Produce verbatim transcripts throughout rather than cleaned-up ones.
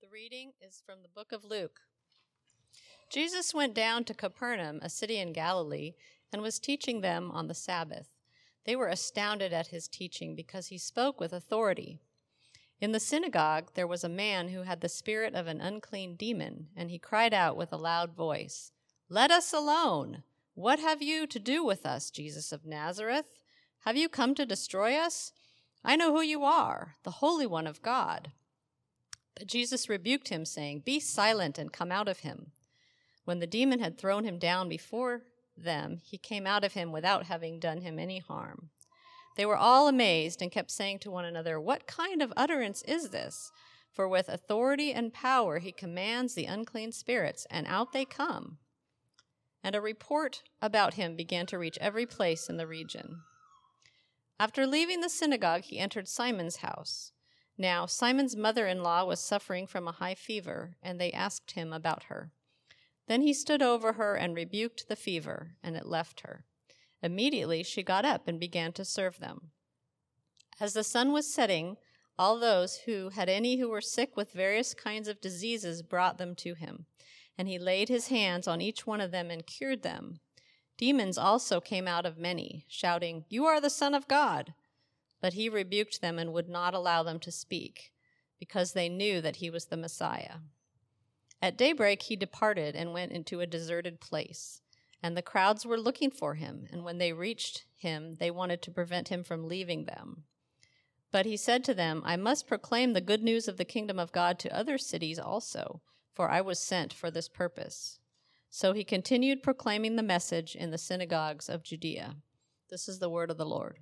The reading is from the book of Luke. Jesus went down to Capernaum, a city in Galilee, and was teaching them on the Sabbath. They were astounded at his teaching because he spoke with authority. In the synagogue there was a man who had the spirit of an unclean demon, and he cried out with a loud voice, "Let us alone! What have you to do with us, Jesus of Nazareth? Have you come to destroy us? I know who you are, the Holy One of God." But Jesus rebuked him, saying, "Be silent and come out of him." When the demon had thrown him down before them, he came out of him without having done him any harm. They were all amazed and kept saying to one another, "What kind of utterance is this? For with authority and power he commands the unclean spirits, and out they come." And a report about him began to reach every place in the region. After leaving the synagogue, he entered Simon's house. Now, Simon's mother-in-law was suffering from a high fever, and they asked him about her. Then he stood over her and rebuked the fever, and it left her. Immediately she got up and began to serve them. As the sun was setting, all those who had any who were sick with various kinds of diseases brought them to him, and he laid his hands on each one of them and cured them. Demons also came out of many, shouting, "You are the Son of God." But he rebuked them and would not allow them to speak, because they knew that he was the Messiah. At daybreak he departed and went into a deserted place, and the crowds were looking for him, and when they reached him, they wanted to prevent him from leaving them. But he said to them, "I must proclaim the good news of the kingdom of God to other cities also, for I was sent for this purpose." So he continued proclaiming the message in the synagogues of Judea. This is the word of the Lord.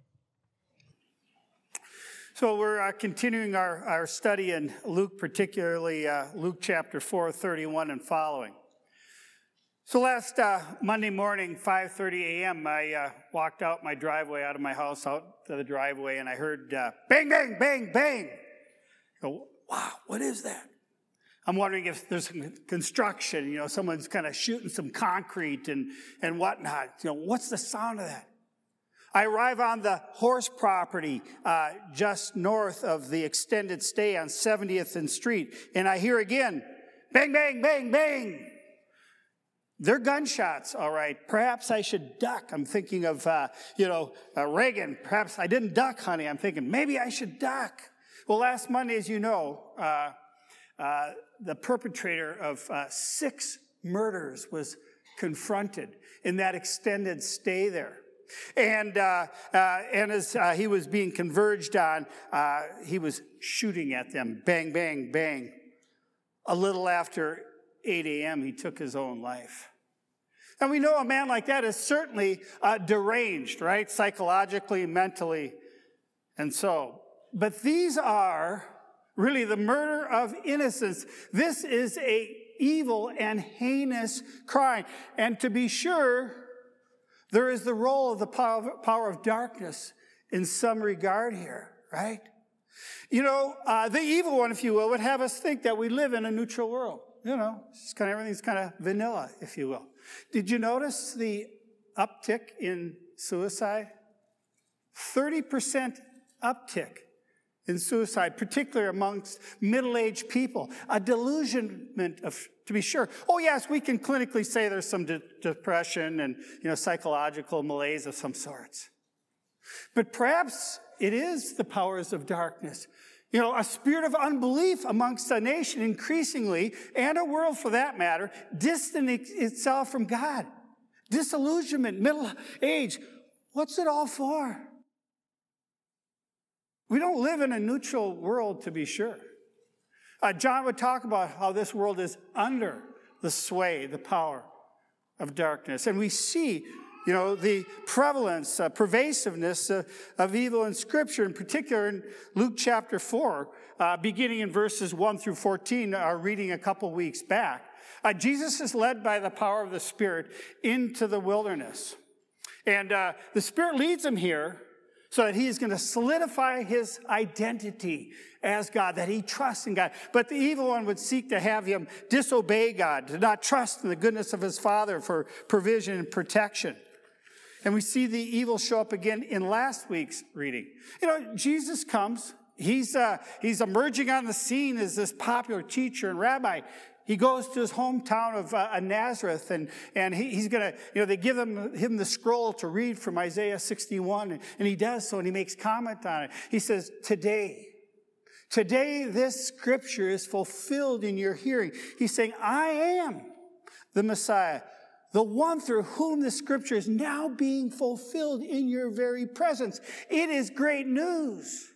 So we're uh, continuing our, our study in Luke, particularly uh, Luke chapter four, thirty-one and following. So last uh, Monday morning, five thirty a.m., I uh, walked out my driveway, out of my house, out to the driveway, and I heard uh, bang, bang, bang, bang. I go, wow, what is that? I'm wondering if there's some construction, you know, someone's kind of shooting some concrete and, and whatnot. You know, what's the sound of that? I arrive on the horse property uh, just north of the extended stay on seventieth and Street, and I hear again, bang, bang, bang, bang. They're gunshots, all right. Perhaps I should duck. I'm thinking of, uh, you know, uh, Reagan. Perhaps I didn't duck, honey. I'm thinking maybe I should duck. Well, last Monday, as you know, uh, uh, the perpetrator of uh, six murders was confronted in that extended stay there. And uh, uh, and as uh, he was being converged on, uh, he was shooting at them. Bang, bang, bang. A little after eight a.m., he took his own life. And we know a man like that is certainly uh, deranged, right? Psychologically, mentally, and so. But these are really the murder of innocents. This is a evil and heinous crime. And to be sure, there is the role of the power of darkness in some regard here, right? You know, uh, the evil one, if you will, would have us think that we live in a neutral world. You know, it's kind of, everything's kind of vanilla, if you will. Did you notice the uptick in suicide? thirty percent uptick in suicide, particularly amongst middle-aged people. A delusionment of, to be sure. Oh, yes, we can clinically say there's some de- depression and, you know, psychological malaise of some sorts. But perhaps it is the powers of darkness. You know, a spirit of unbelief amongst a nation increasingly, and a world for that matter, distancing itself from God. Disillusionment, middle age. What's it all for? We don't live in a neutral world, to be sure. Uh, John would talk about how this world is under the sway, the power of darkness. And we see, you know, the prevalence, uh, pervasiveness uh, of evil in Scripture, in particular in Luke chapter four, uh, beginning in verses one through fourteen, our reading a couple weeks back. Uh, Jesus is led by the power of the Spirit into the wilderness. And uh, the Spirit leads him here so that he is going to solidify his identity as God, that he trusts in God. But the evil one would seek to have him disobey God, to not trust in the goodness of his Father for provision and protection. And we see the evil show up again in last week's reading. You know, Jesus comes He's, uh, he's emerging on the scene as this popular teacher and rabbi. He goes to his hometown of uh, Nazareth, and, and he, he's going to, you know, they give him, him the scroll to read from Isaiah sixty-one, and, and he does so, and he makes comment on it. He says, today, today this scripture is fulfilled in your hearing. He's saying, I am the Messiah, the one through whom the scripture is now being fulfilled in your very presence. It is great news.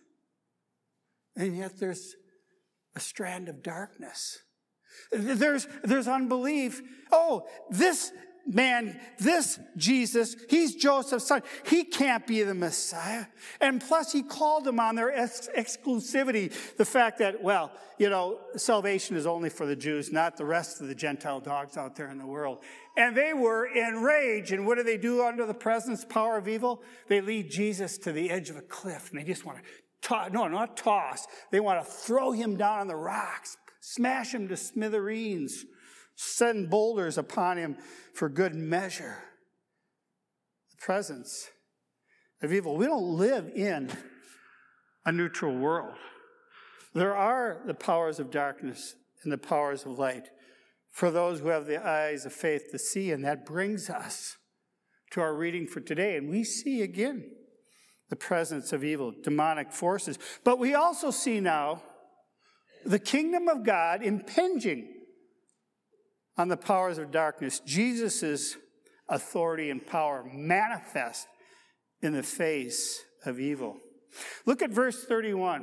And yet there's a strand of darkness. There's, there's unbelief. Oh, this man, this Jesus, he's Joseph's son. He can't be the Messiah. And plus, he called them on their ex- exclusivity, the fact that, well, you know, salvation is only for the Jews, not the rest of the Gentile dogs out there in the world. And they were enraged. And what do they do under the presence, power of evil? They lead Jesus to the edge of a cliff, and they just want to toss, no, not toss. They want to throw him down on the rocks, smash him to smithereens, send boulders upon him for good measure. The presence of evil. We don't live in a neutral world. There are the powers of darkness and the powers of light for those who have the eyes of faith to see, and that brings us to our reading for today. And we see again the presence of evil, demonic forces. But we also see now the kingdom of God impinging on the powers of darkness. Jesus' authority and power manifest in the face of evil. Look at verse thirty-one.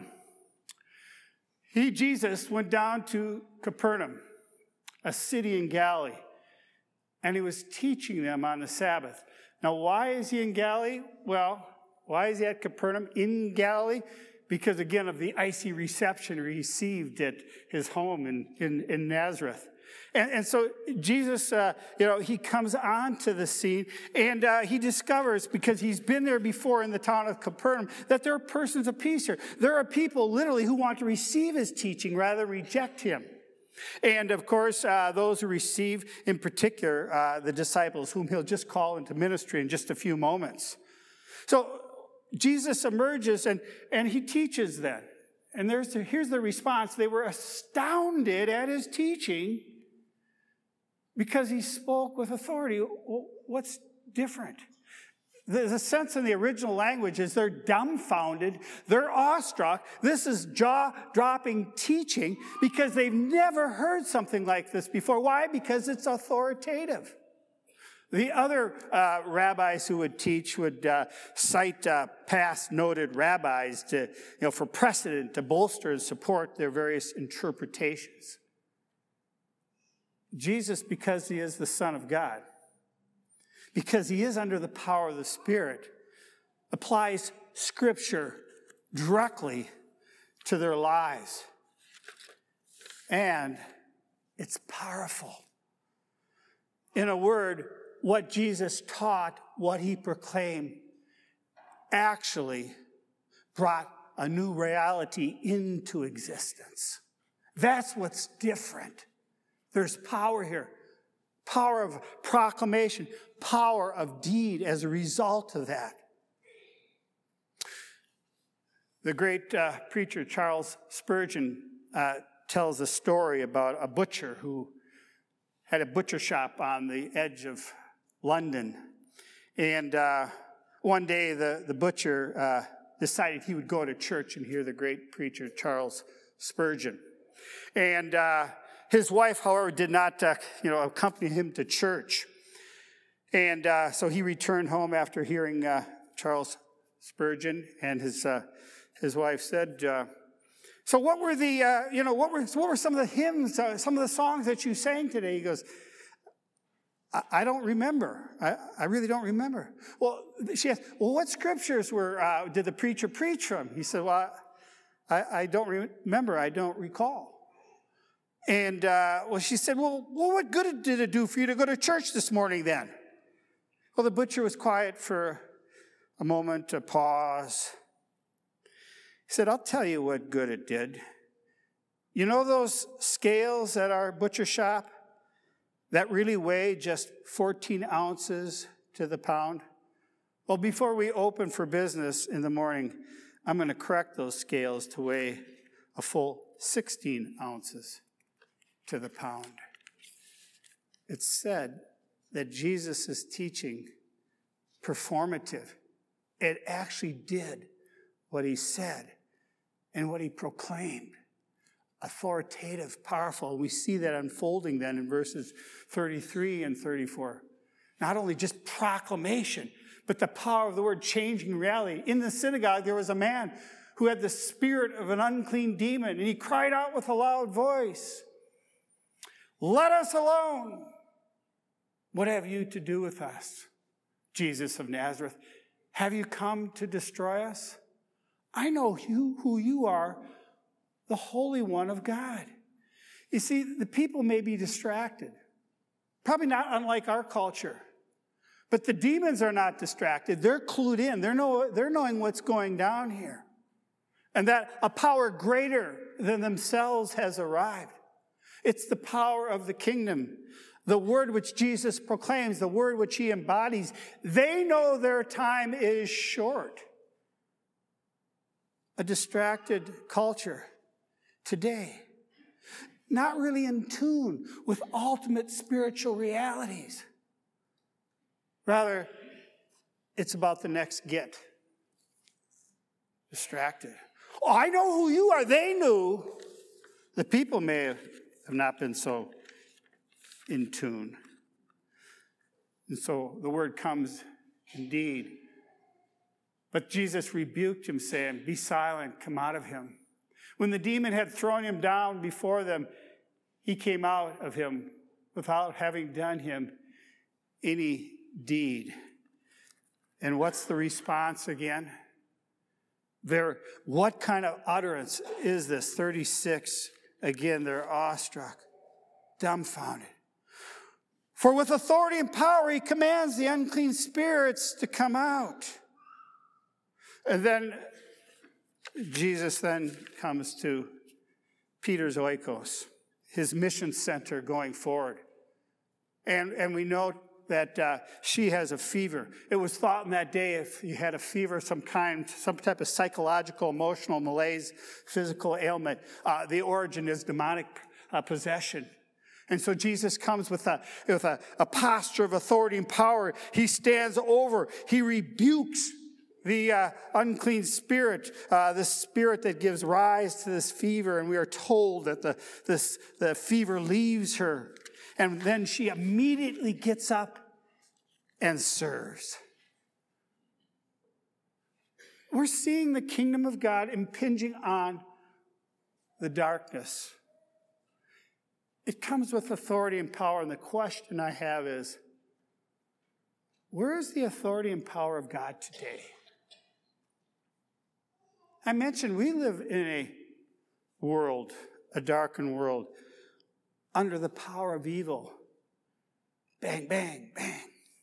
He, Jesus, went down to Capernaum, a city in Galilee, and he was teaching them on the Sabbath. Now, why is he in Galilee? Well, why is he at Capernaum in Galilee? Because, again, of the icy reception received at his home in, in, in Nazareth. And, and so Jesus, uh, you know, he comes onto the scene, and uh, he discovers, because he's been there before in the town of Capernaum, that there are persons of peace here. There are people, literally, who want to receive his teaching rather than reject him. And, of course, uh, those who receive, in particular, uh, the disciples, whom he'll just call into ministry in just a few moments. So Jesus emerges, and, and he teaches then. And there's the, here's the response. They were astounded at his teaching because he spoke with authority. Well, what's different? The, the sense in the original language is they're dumbfounded, they're awestruck. This is jaw-dropping teaching because they've never heard something like this before. Why? Because it's authoritative. The other uh, rabbis who would teach would uh, cite uh, past noted rabbis to, you know, for precedent to bolster and support their various interpretations. Jesus, because he is the Son of God, because he is under the power of the Spirit, applies Scripture directly to their lives. And it's powerful. In a word, what Jesus taught, what he proclaimed, actually brought a new reality into existence. That's what's different. There's power here. Power of proclamation, power of deed as a result of that. The great uh, preacher Charles Spurgeon uh, tells a story about a butcher who had a butcher shop on the edge of London. And uh, one day the, the butcher uh, decided he would go to church and hear the great preacher Charles Spurgeon. And uh, his wife, however, did not uh, you know, accompany him to church. And uh, so he returned home after hearing uh, Charles Spurgeon, and his uh, his wife said, uh, so what were the, uh, you know, what were what were some of the hymns, uh, some of the songs that you sang today? He goes, I, I don't remember. I, I really don't remember. Well, she asked, well, what scriptures were, uh, did the preacher preach from? He said, well, I, I don't re- remember. I don't recall. And, uh, well, she said, well, well, what good did it do for you to go to church this morning then? Well, the butcher was quiet for a moment, a pause. He said, I'll tell you what good it did. You know those scales at our butcher shop that really weigh just fourteen ounces to the pound? Well, before we open for business in the morning, I'm going to correct those scales to weigh a full sixteen ounces to the pound. It's said that Jesus' teaching, performative, it actually did what he said and what he proclaimed. Authoritative, powerful. We see that unfolding then in verses thirty-three and thirty-four. Not only just proclamation, but the power of the word changing reality. In the synagogue, there was a man who had the spirit of an unclean demon, and he cried out with a loud voice, "Let us alone! What have you to do with us, Jesus of Nazareth? Have you come to destroy us? I know you, who you are, the Holy One of God." You see, the people may be distracted. Probably not unlike our culture. But the demons are not distracted. They're clued in. They're, know, they're knowing what's going down here. And that a power greater than themselves has arrived. It's the power of the kingdom. The word which Jesus proclaims, the word which he embodies. They know their time is short. A distracted culture today, not really in tune with ultimate spiritual realities. Rather, it's about the next get. Distracted. Oh, I know who you are. They knew. The people may have not been so in tune. And so the word comes indeed. But Jesus rebuked him, saying, "Be silent, come out of him." When the demon had thrown him down before them, he came out of him without having done him any deed. And what's the response again? There, what kind of utterance is this? thirty-six, again, they're awestruck, dumbfounded. For with authority and power he commands the unclean spirits to come out. And then Jesus then comes to Peter's oikos, his mission center going forward. And, and we know that uh, she has a fever. It was thought in that day if you had a fever, some kind, some type of psychological, emotional malaise, physical ailment, uh, the origin is demonic uh, possession. And so Jesus comes with a, with a, a posture of authority and power. He stands over. He rebukes the uh, unclean spirit, uh, the spirit that gives rise to this fever. And we are told that the, this, the fever leaves her. And then she immediately gets up and serves. We're seeing the kingdom of God impinging on the darkness. It comes with authority and power. And the question I have is, where is the authority and power of God today? I mentioned we live in a world, a darkened world, under the power of evil. Bang, bang, bang.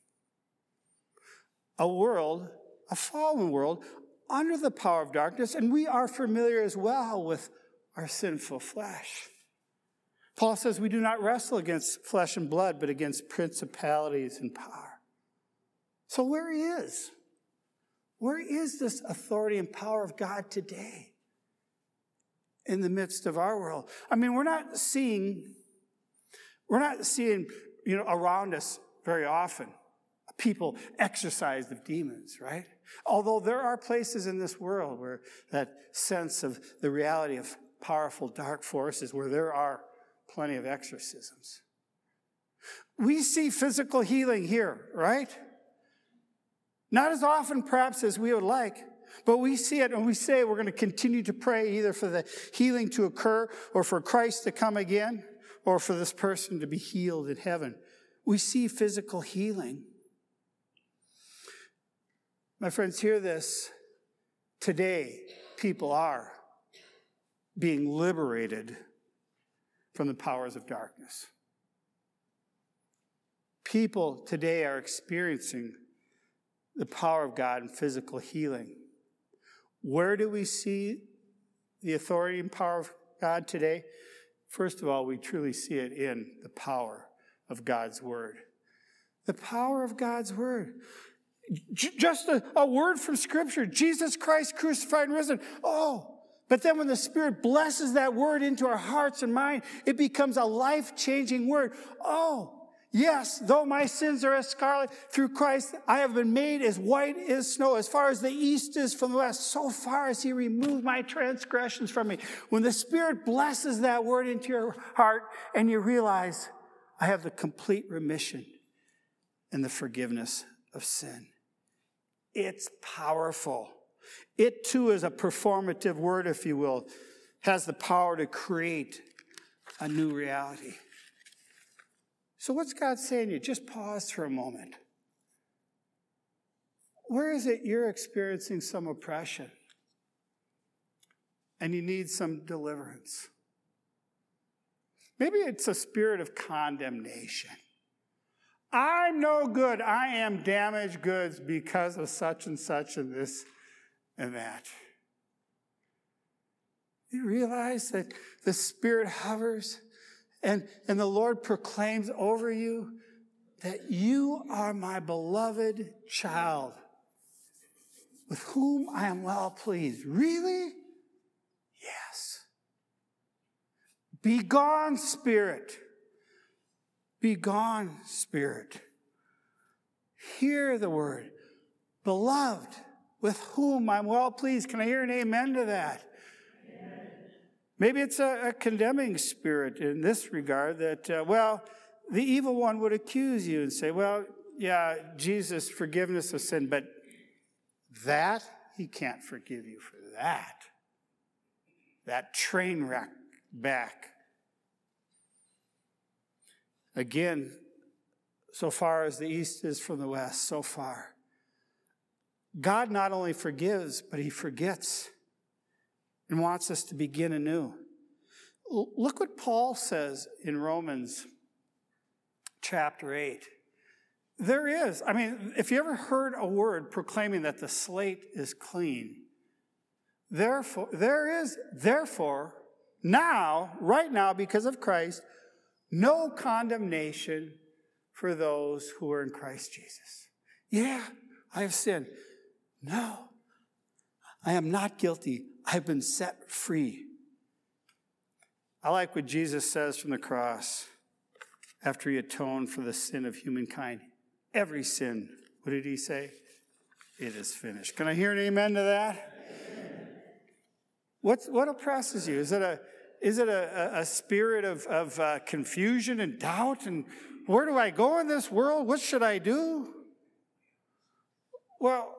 A world, a fallen world, under the power of darkness, and we are familiar as well with our sinful flesh. Paul says we do not wrestle against flesh and blood, but against principalities and power. So where is? Where is this authority and power of God today in the midst of our world? I mean, we're not seeing... We're not seeing, you know, around us very often people exorcised of demons, right? Although there are places in this world where that sense of the reality of powerful dark forces, where there are plenty of exorcisms. We see physical healing here, right? Not as often perhaps as we would like, but we see it and we say we're going to continue to pray either for the healing to occur or for Christ to come again, or for this person to be healed in heaven. We see physical healing. My friends, hear this. Today, people are being liberated from the powers of darkness. People today are experiencing the power of God in physical healing. Where do we see the authority and power of God today? First of all, we truly see it in the power of God's word. The power of God's word. J- just a, a word from Scripture, Jesus Christ crucified and risen. Oh, but then when the Spirit blesses that word into our hearts and mind, it becomes a life-changing word. Oh, yes, though my sins are as scarlet, through Christ I have been made as white as snow. As far as the east is from the west, so far as he removed my transgressions from me. When the Spirit blesses that word into your heart and you realize, I have the complete remission and the forgiveness of sin. It's powerful. It too is a performative word, if you will, has the power to create a new reality. So what's God saying to you? Just pause for a moment. Where is it you're experiencing some oppression and you need some deliverance? Maybe it's a spirit of condemnation. I'm no good. I am damaged goods because of such and such and this and that. You realize that the Spirit hovers and, and the Lord proclaims over you that you are my beloved child with whom I am well pleased. Really? Yes. Be gone, spirit. Be gone, spirit. Hear the word. Beloved, with whom I'm well pleased. Can I hear an amen to that? Amen. Maybe it's a, a condemning spirit in this regard that, uh, well, the evil one would accuse you and say, well, yeah, Jesus, forgiveness of sin, but that, he can't forgive you for that. That train wreck back. Again, so far as the east is from the west, so far. God not only forgives, but he forgets and wants us to begin anew. Look what Paul says in Romans chapter eight. There is, I mean, if you ever heard a word proclaiming that the slate is clean, therefore, there is, therefore, now, right now, because of Christ, no condemnation for those who are in Christ Jesus. Yeah, I have sinned. No, I am not guilty. I've been set free. I like what Jesus says from the cross after he atoned for the sin of humankind. Every sin, what did he say? It is finished. Can I hear an amen to that? Amen. What's, what oppresses you? Is it a Is it a, a spirit of, of uh, confusion and doubt? And where do I go in this world? What should I do? Well,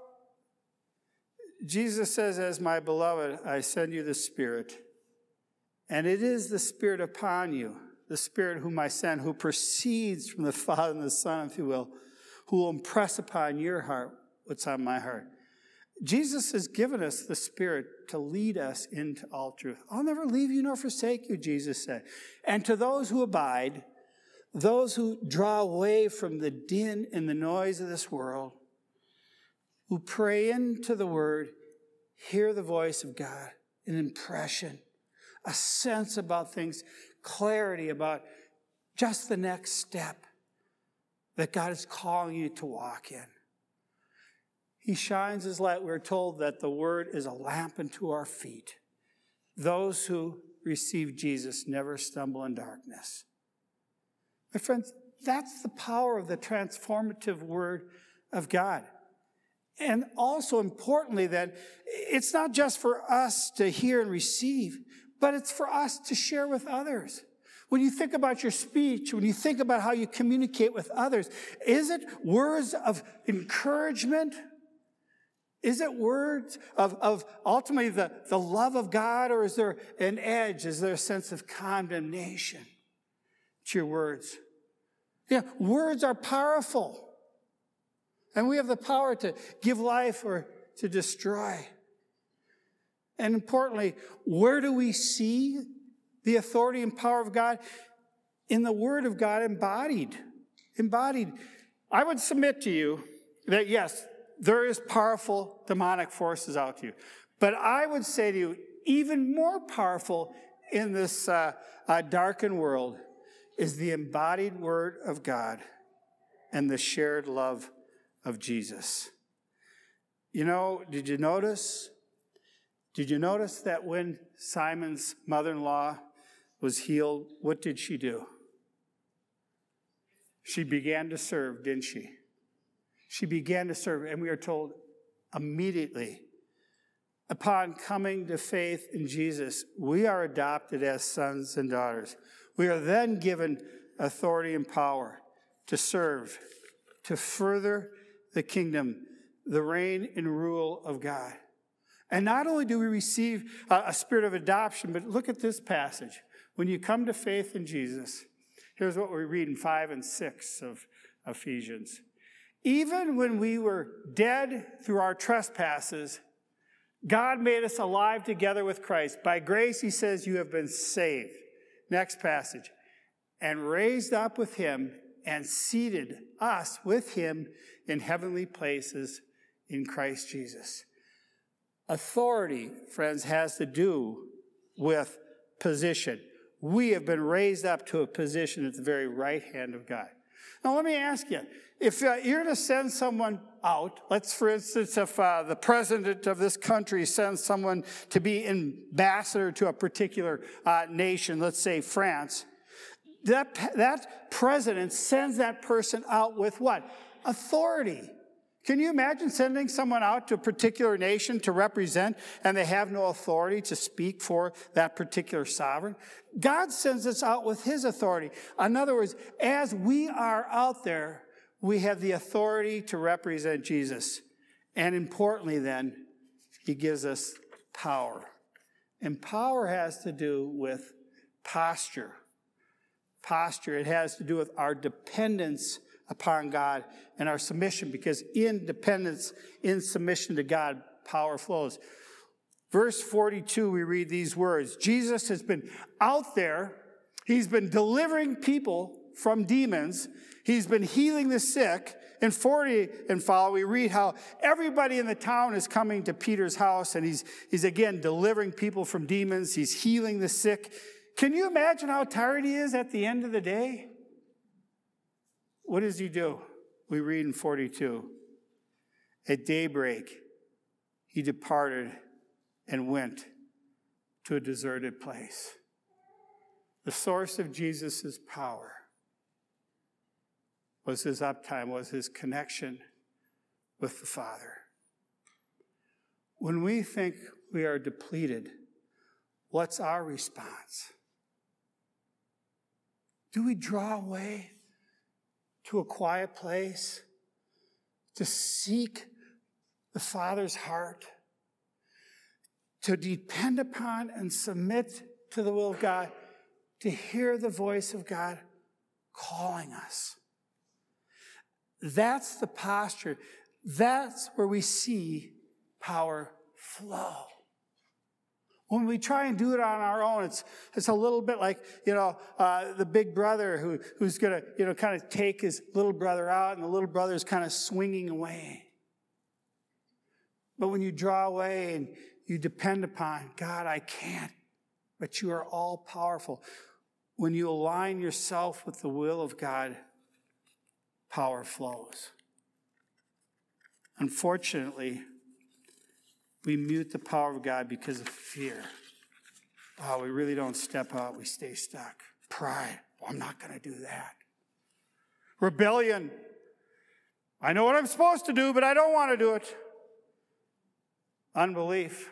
Jesus says, as my beloved, I send you the Spirit. And it is the Spirit upon you, the Spirit whom I send, who proceeds from the Father and the Son, if you will, who will impress upon your heart what's on my heart. Jesus has given us the Spirit to lead us into all truth. I'll never leave you nor forsake you, Jesus said. And to those who abide, those who draw away from the din and the noise of this world, who pray into the Word, hear the voice of God, an impression, a sense about things, clarity about just the next step that God is calling you to walk in. He shines his light. We're told that the word is a lamp unto our feet. Those who receive Jesus never stumble in darkness. My friends, that's the power of the transformative word of God. And also importantly that it's not just for us to hear and receive, but it's for us to share with others. When you think about your speech, when you think about how you communicate with others, is it words of encouragement? Is it words of, of ultimately the, the love of God, or is there an edge? Is there a sense of condemnation to your words? Yeah, words are powerful. And we have the power to give life or to destroy. And importantly, where do we see the authority and power of God? In the Word of God embodied. Embodied. I would submit to you that yes, there is powerful demonic forces out to you. But I would say to you, even more powerful in this uh, uh, darkened world is the embodied Word of God and the shared love of Jesus. You know, did you notice? Did you notice that when Simon's mother-in-law was healed, what did she do? She began to serve, didn't she? She began to serve, and we are told immediately, upon coming to faith in Jesus, we are adopted as sons and daughters. We are then given authority and power to serve, to further the kingdom, the reign and rule of God. And not only do we receive a spirit of adoption, but look at this passage. When you come to faith in Jesus, here's what we read in five and six of Ephesians. Even when we were dead through our trespasses, God made us alive together with Christ. By grace, he says, you have been saved. Next passage. And raised up with him and seated us with him in heavenly places in Christ Jesus. Authority, friends, has to do with position. We have been raised up to a position at the very right hand of God. Now, let me ask you, if uh, you're to send someone out, let's, for instance, if uh, the president of this country sends someone to be ambassador to a particular uh, nation, let's say France, that, that president sends that person out with what? Authority. Can you imagine sending someone out to a particular nation to represent and they have no authority to speak for that particular sovereign? God sends us out with his authority. In other words, as we are out there, we have the authority to represent Jesus. And importantly then, he gives us power. And power has to do with posture. Posture, it has to do with our dependence upon God and our submission, because in dependence, in submission to God, power flows. Verse forty-two, we read these words. Jesus has been out there. He's been delivering people from demons. He's been healing the sick. In forty and follow, we read how everybody in the town is coming to Peter's house, and he's, he's again delivering people from demons. He's healing the sick. Can you imagine how tired he is at the end of the day? What does he do? We read in forty-two. At daybreak, he departed and went to a deserted place. The source of Jesus' power was his uptime, was his connection with the Father. When we think we are depleted, what's our response? Do we draw away to a quiet place to seek the Father's heart, to depend upon and submit to the will of God, to hear the voice of God calling us? That's the posture. That's where we see power flow. When we try and do it on our own, it's it's a little bit like, you know, uh, the big brother who who's going to, you know, kind of take his little brother out, and the little brother's kind of swinging away. But when you draw away and you depend upon God, I can't, but you are all powerful. When you align yourself with the will of God, power flows. Unfortunately, we mute the power of God because of fear. Oh, we really don't step out. We stay stuck. Pride. Well, I'm not going to do that. Rebellion. I know what I'm supposed to do, but I don't want to do it. Unbelief.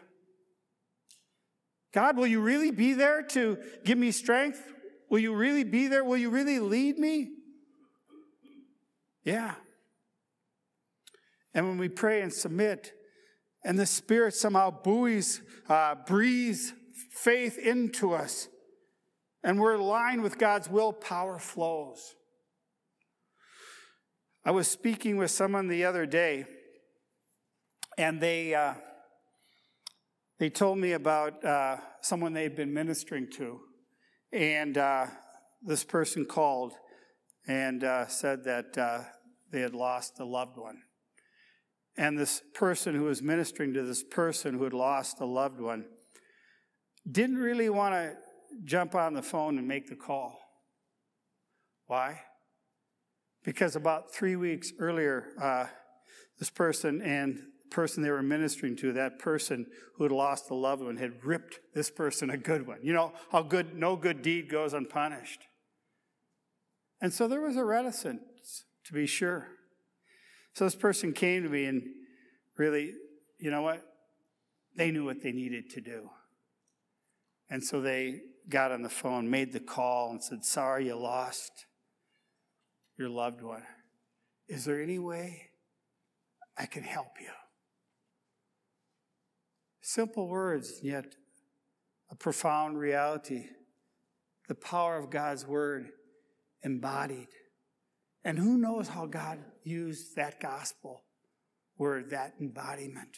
God, will you really be there to give me strength? Will you really be there? Will you really lead me? Yeah. And when we pray and submit, and the Spirit somehow buoys, uh, breathes faith into us, and we're aligned with God's will, power flows. I was speaking with someone the other day, and they uh, they told me about uh, someone they'd been ministering to, and uh, this person called and uh, said that uh, they had lost a loved one. And this person who was ministering to this person who had lost a loved one didn't really want to jump on the phone and make the call. Why? Because about three weeks earlier, uh, this person and the person they were ministering to, that person who had lost a loved one, had ripped this person a good one. You know how good no good deed goes unpunished. And so there was a reticence, to be sure. So this person came to me and really, you know what? They knew what they needed to do. And so they got on the phone, made the call, and said, sorry you lost your loved one. Is there any way I can help you? Simple words, yet a profound reality. The power of God's word embodied. And who knows how God used that gospel word, that embodiment.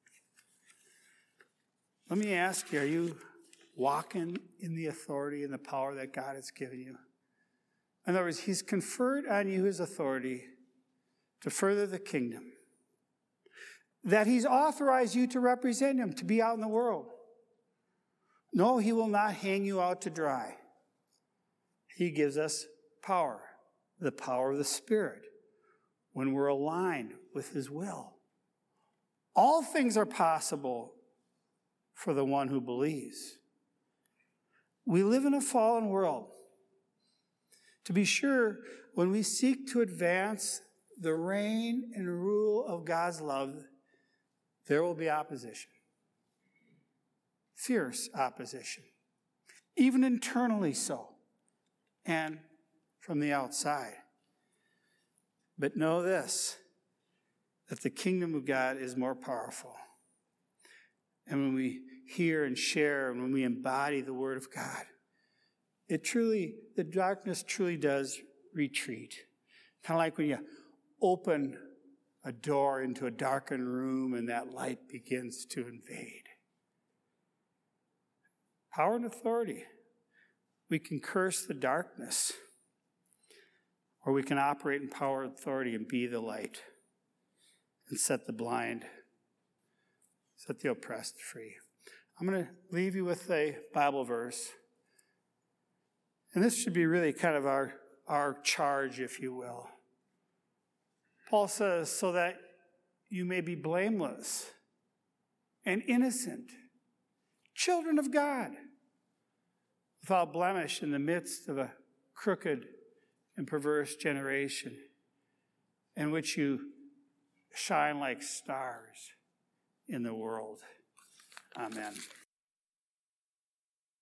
Let me ask you, are you walking in the authority and the power that God has given you? In other words, he's conferred on you his authority to further the kingdom. That he's authorized you to represent him, to be out in the world. No, he will not hang you out to dry. He gives us power, the power of the Spirit, when we're aligned with his will. All things are possible for the one who believes. We live in a fallen world. To be sure, when we seek to advance the reign and rule of God's love, there will be opposition. Fierce opposition. Even internally so. And from the outside. But know this, that the kingdom of God is more powerful. And when we hear and share, and when we embody the word of God, it truly, the darkness truly does retreat. Kind of like when you open a door into a darkened room and that light begins to invade. Power and authority. We can curse the darkness, or we can operate in power and authority and be the light and set the blind, set the oppressed free. I'm going to leave you with a Bible verse. And this should be really kind of our, our charge, if you will. Paul says, so that you may be blameless and innocent, children of God, without blemish in the midst of a crooked and perverse generation, in which you shine like stars in the world. Amen.